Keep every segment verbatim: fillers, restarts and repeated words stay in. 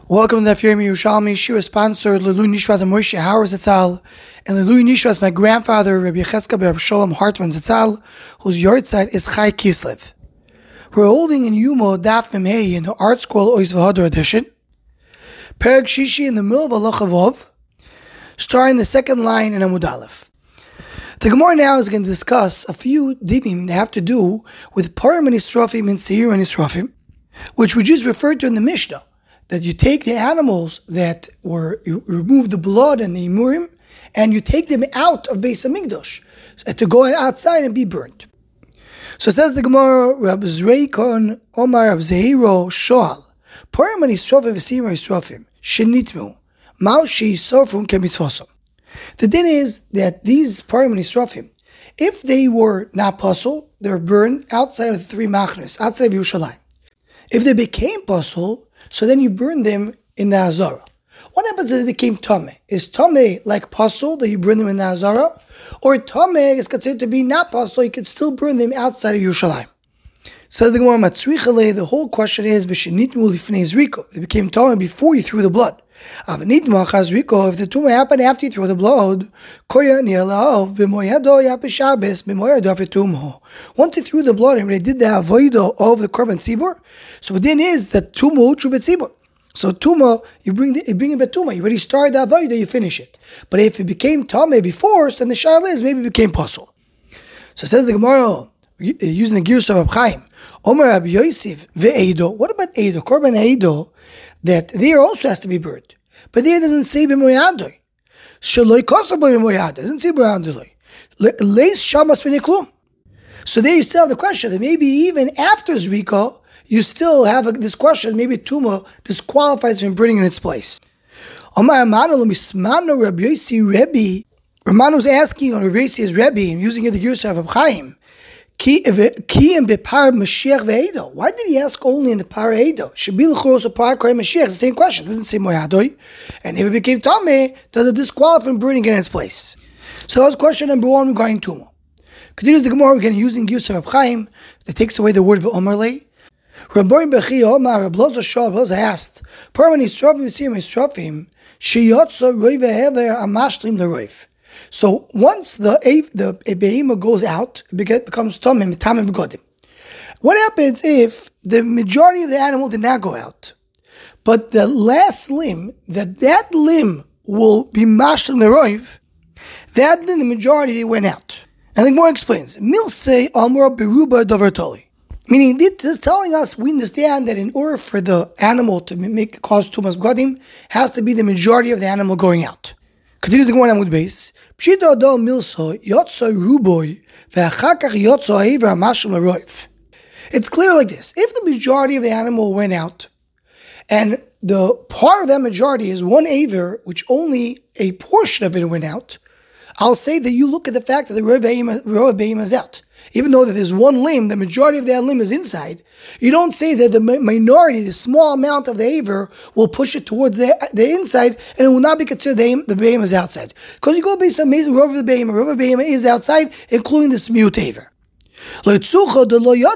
Welcome to the Daf Yomi Yerushalmi. Shira sponsored Lelui Nishvat and Moshe Hauer Zatzal, and Lelui Nishvat, my grandfather, Rabbi Yechezkel Ber Shalom Hartman Zatzal, whose yahrzeit is Chai Kislev. We're holding in Yumo Daf Memhei in the Art Scroll Ois V'Hadar edition, Perek Shishi in the middle of Halacha Vov, starting the second line in Amud Aleph. The Gemara now is going to discuss a few dinim that have to do with Parim and Yisrofim and Seir and Yisrofim, which we just referred to in the Mishnah. That you take the animals that were, you remove the blood and the imurim, and you take them out of Beis Hamikdash to go outside and be burnt. So it says the Gemara, Rab Zreikon Omar Rab Zehiro Shoal, Parim and Yisrofim v'Seir Yisrofim Shenitmu Mao She Sofrum Kemitzvosam. The din is that these Parim and Yisrofim, if they were not puzzle, they're burned outside of the three machnes, outside of Yerushalayim. If they became puzzle, so then you burn them in the Azara. What happens if they became Tameh? Is Tameh like Pasul that you burn them in the Azara? Or Tameh is considered to be not Pasul, you can still burn them outside of Yerushalayim. Says the Gemara Matzrichale, the whole question is, B'shenitmu lifnei zriko, they became Tameh before you threw the blood. Avanitmu achaz zriko, if the Tumah happened after you threw the blood, Koya ni'alav b'moyado yapeshabes b'moyado afetumho. Once they threw the blood and they did the avodah of the Korban Tzibur, so within is that Tumah utru b'tzibur. So Tumah, you bring the, you bring it back Tumah, you already started the avodah, you finish it. But if it became Tameh before, so then the shayla is maybe it became Pasul. So it says the Gemara, using the Girsa of Rab Chaim, Omer Rabbi Yosef ve'eido. What about eido? Korban eido, that there also has to be burnt. But there it doesn't say b'moyadoi. Shaloi kosa b'moyadoi. Doesn't say b'moyadoi. Leis shamas v'neklum. So there you still have the question that maybe even after Zrika, you still have a, this question, maybe Tumah disqualifies from burning in its place. Omar Ramano l'mismano Rabbi Yossi Rebbe. Ramano's asking on Rabbi Yossi's Rebbe, and using it the Girsa of Rab Chaim, Ki and bepar Mashiach ve'edo. Why did he ask only in the par eido? Should be l'churos of par koy Mashiach. It's the same question. It doesn't say moyadoi. And if it became tameh, does it disqualify from burning in its place? So that was question number one regarding tumah. Continues the Gemara again using Girsa of Rab Chaim that takes away the word of Omerle. Rabbi Bechi Omar Rab Loza Shah Loza asked, Parman Yisrofim Seir Yisrofim Sheyotzo Roiv Hever Amashlim LeRoiv. So once the the behema goes out, it becomes tamim, tamim begodim. What happens if the majority of the animal did not go out, but the last limb, that that limb will be mashlim leroiv, that then the majority went out? And the Gemara explains, Milsei Amor Beruba Dovertoli. Meaning, this is telling us, we understand that in order for the animal to make cause tumas begodim, has to be the majority of the animal going out. Continues the Gemara Amud Beis. Pshita adol milso yotzo ruboy ve'achakach yotzo hever hamashim l'roiv. It's clear like this: if the majority of the animal went out, and the part of that majority is one aver, which only a portion of it went out, I'll say that you look at the fact that the roiv behema is out. Even though that there's one limb, the majority of that limb is inside, you don't say that the minority, the small amount of the aver, will push it towards the, the inside, and it will not be considered the, the behema is outside. Because you go based on rov of the behema, rov of the behema is outside, including this mute aver. So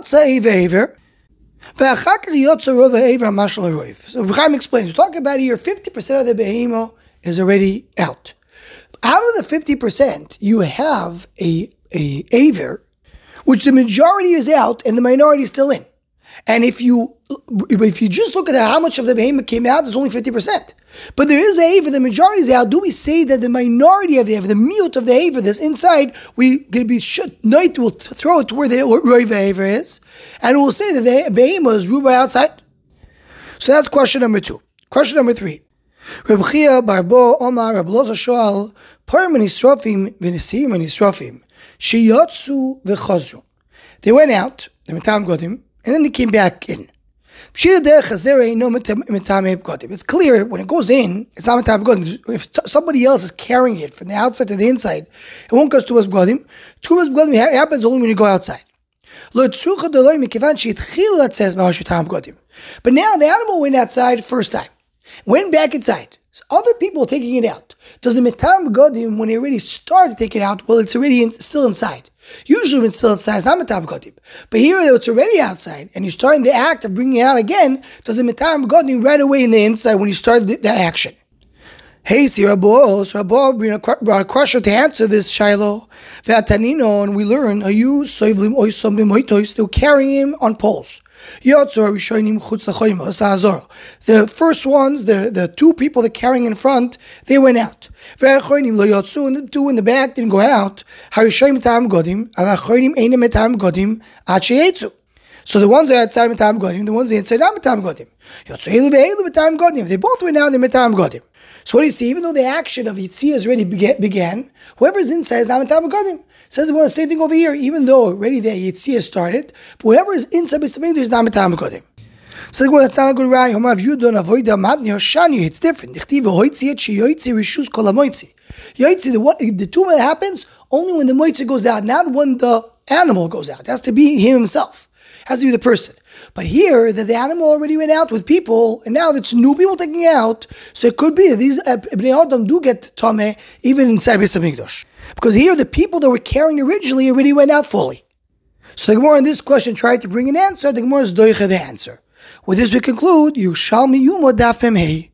Chaim explains, we're talking about here, fifty percent of the behema is already out. Out of the fifty percent, you have a, a aver, which the majority is out and the minority is still in. And if you if you just look at how much of the behemoth came out, there's only fifty percent. But there is a aver, the majority is out. Do we say that the minority of the aver, the mute of the aver that's inside, we going to be shut, night will throw it to where the roiv aver is, and we'll say that the behemoth is ruba outside? So that's question number two. Question number three. Reb Chia Barbo Omar Rab Loza Shoal Parim Yisrofim v'Seir Yisrofim Sheyotzu v'Chazru. They went out, the Metam Godim, and then they came back in. It's clear when it goes in, it's not Metam Godim. If t- somebody else is carrying it from the outside to the inside, it won't go to Tumas Godim. Tumas Godim happens only when you go outside. But now the animal went outside first time, went back inside. So other people are taking it out. Does the Metam Godim, when they already started to take it out, well, it's already in, still inside. Usually when it's still outside, it's not Matam Godim. But here it's already outside, and you're starting the act of bringing it out again, does it Matam Godim right away in the inside when you start that action. Hey, see Rabbo, so Rabbo brought a crusher to answer this Shiloh. Ve'atanino, and we learn, are you soivlim oisom b'moitos, they're carrying him on poles. Yotzor rishonim chutz lachoyim sa'azor. The first ones, the, the two people that carrying in front, they went out. Ve'achoyim lo yotzu, and the two in the back didn't go out. Harishoyim metam godim, avachoyim einem metam godim ad sheyetzu. So the ones that are outside metam godim, the ones that are inside are metam godim. Yotzu elu ve'elu metam godim. They both went out, they're metam godim. So what do you see? Even though the action of Yitzhak already began, whoever's inside is not metam godim. Says the same thing over here. Even though already the Yitzhak started, but whoever is inside B'Samei, there's not metam godim. So the that's not a good right. It's different. The the tumah happens only when the moitzi goes out, not when the animal goes out. It has to be him himself. It has to be the person. But here, that the animal already went out with people, and now it's new people taking out, so it could be that these uh, Bnei Adam do get tameh even inside Beis Hamikdash. Because here, the people that were carrying originally already went out fully. So the Gemara in this question tried to bring an answer. The Gemara is doicha the answer. With this we conclude, Yerushalmi Yuma Daf Mem Hei.